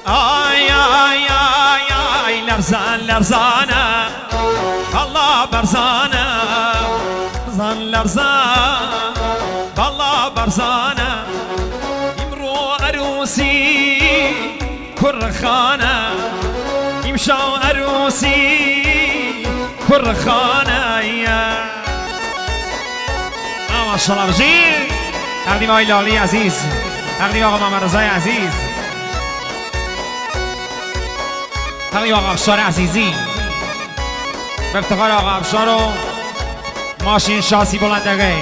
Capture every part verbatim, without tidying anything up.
آی آی آی آی لرزان لرزانه والله برزانه لرزان لرزان والله برزانه امرو عروسی کرخانه امشو عروسی کرخانه ما شاء الله بجی تقدیم آقای لالی عزیز، تقدیم آقا محمد رضای عزیز، تقدیم آقا افشار عزیزی به افتخار آقا افشار و ماشین شاسی بلندگه.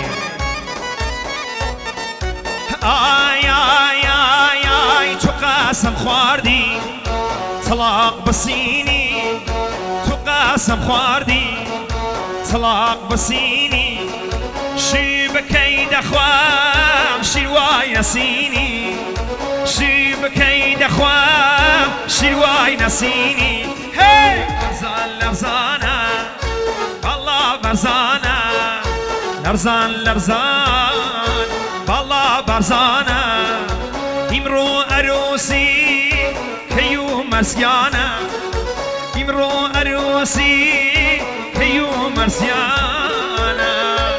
آی آی آی آی تو قسم خوردی طلاق بسینی، تو قسم خوردی طلاق بسینی، شی بکید خوام شیروای نسینی، شی بکید خوام شیروای نسینی. هی لرزان لرزانه والله برزانه لرزان لرزان والله برزانه امرو عروسی کیو مرسیانه امرو عروسی کیو مرسیانه.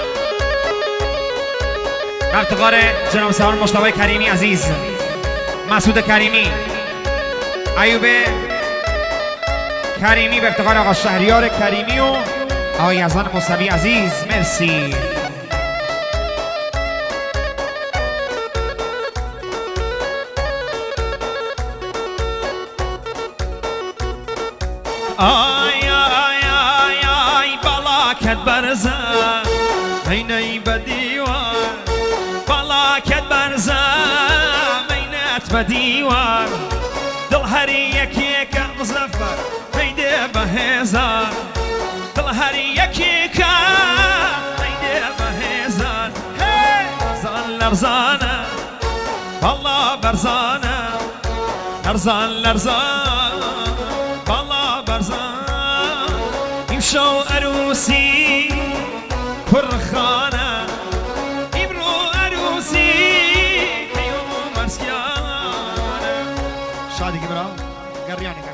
افتخار جناب سوار مجتبی کریمی عزیز، مسعود کریمی، ایوب کریمی به افتخار آقا شهریار کریمی و آقای یزدان مصطفی عزیز. مرسی. آی آی آی آی بلاکت برزه عینی بدیوار، بلاکت برزه عینت بدیوار، دل هری یکی که مزفر میده به هزار، دل هری یکی که میده به هزار. هی لرزان لرزانه والله برزانه لرزان لرزان والله برزان امشو عروسی کرخانه امرو عروسی کیو مرسیانه. شادی که برا گریانی